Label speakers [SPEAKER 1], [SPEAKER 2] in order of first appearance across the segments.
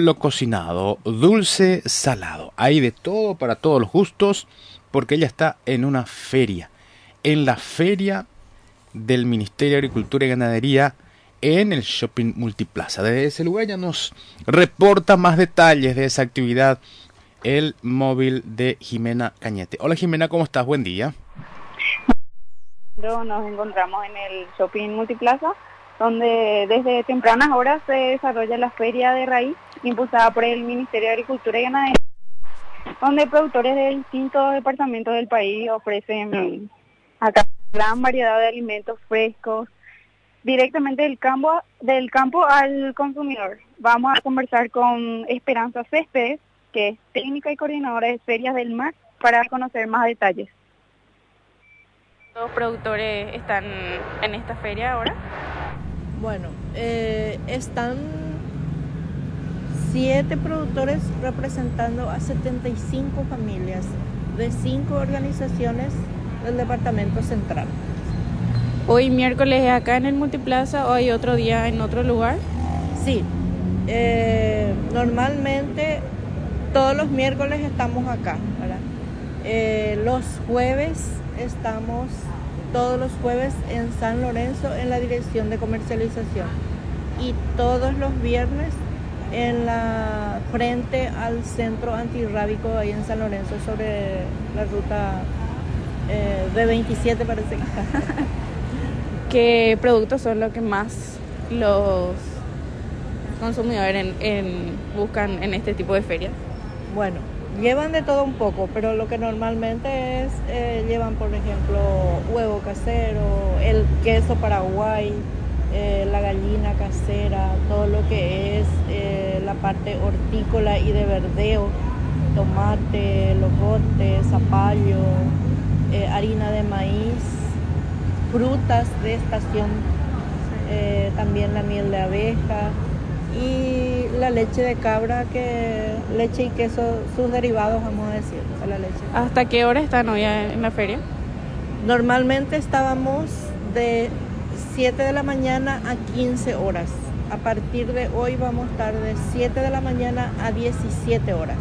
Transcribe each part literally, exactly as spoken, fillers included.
[SPEAKER 1] choclo cocinado, dulce, salado. Hay de todo para todos los gustos porque ella está en una feria. En la feria del Ministerio de Agricultura y Ganadería en el Shopping Multiplaza. Desde ese lugar ya nos reporta más detalles de esa actividad el móvil de Jimena Cañete. Hola Jimena, ¿cómo estás? Buen día.
[SPEAKER 2] Nos encontramos en el Shopping Multiplaza, donde desde tempranas horas se desarrolla la Feria de Raíz, impulsada por el Ministerio de Agricultura y Ganadería, donde productores de distintos departamentos del país ofrecen acá gran variedad de alimentos frescos, directamente del campo, del campo al consumidor. Vamos a conversar con Esperanza Céspedes, que es técnica y coordinadora de Ferias del Mar, para conocer más detalles.
[SPEAKER 3] ¿Los productores están en esta feria ahora?
[SPEAKER 4] Bueno, eh, están siete productores representando a setenta y cinco familias de cinco organizaciones del departamento central.
[SPEAKER 3] ¿Hoy miércoles es acá en el Multiplaza o hay otro día en otro lugar?
[SPEAKER 4] Sí, eh, normalmente todos los miércoles estamos acá, ¿verdad? Eh, los jueves estamos todos los jueves en San Lorenzo en la dirección de comercialización y todos los viernes en la frente al centro antirrábico ahí en San Lorenzo sobre la ruta eh, B veintisiete parece que está.
[SPEAKER 3] ¿Qué productos son los que más los consumidores en, en, buscan en este tipo de ferias?
[SPEAKER 4] Bueno, llevan de todo un poco, pero lo que normalmente es, eh, llevan por ejemplo huevo casero, el queso paraguay, eh, la gallina casera, todo lo que es eh, la parte hortícola y de verdeo, tomate, locote, zapallo, eh, harina de maíz, frutas de estación, eh, también la miel de abeja y la leche de cabra, que leche y queso, sus derivados, vamos a decir, de la leche.
[SPEAKER 3] ¿Hasta qué hora están hoy en la feria?
[SPEAKER 4] Normalmente estábamos de siete de la mañana a quince horas. A partir de hoy vamos a estar de siete de la mañana a diecisiete horas.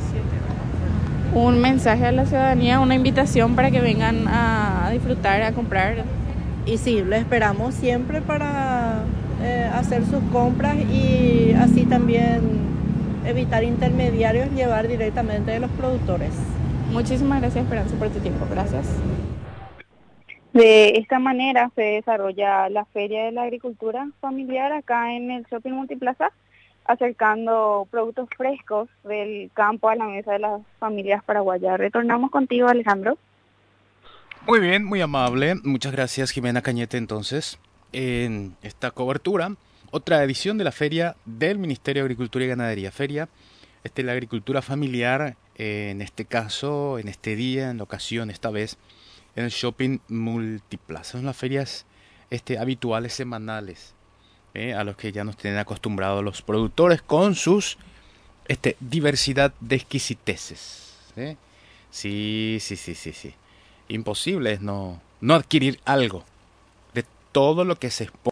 [SPEAKER 3] Un mensaje a la ciudadanía, una invitación para que vengan a disfrutar, a comprar.
[SPEAKER 4] Y sí, lo esperamos siempre para eh, hacer sus compras y así también evitar intermediarios, llevar directamente de los productores.
[SPEAKER 3] Muchísimas gracias, Esperanza, por tu tiempo. Gracias.
[SPEAKER 2] De esta manera se desarrolla la Feria de la Agricultura Familiar acá en el Shopping Multiplaza, acercando productos frescos del campo a la mesa de las familias paraguayas. Retornamos contigo, Alejandro.
[SPEAKER 1] Muy bien, muy amable. Muchas gracias, Jimena Cañete, entonces, en esta cobertura. Otra edición de la Feria del Ministerio de Agricultura y Ganadería. Feria, este, la agricultura familiar, eh, en este caso, en este día, en la ocasión, esta vez, en el Shopping Multiplaza. Son las ferias este, habituales, semanales, eh, a los que ya nos tienen acostumbrados los productores con sus este, diversidad de exquisiteces. ¿eh? Sí, sí, sí, sí, sí. Imposible es no, no adquirir algo de todo lo que se expone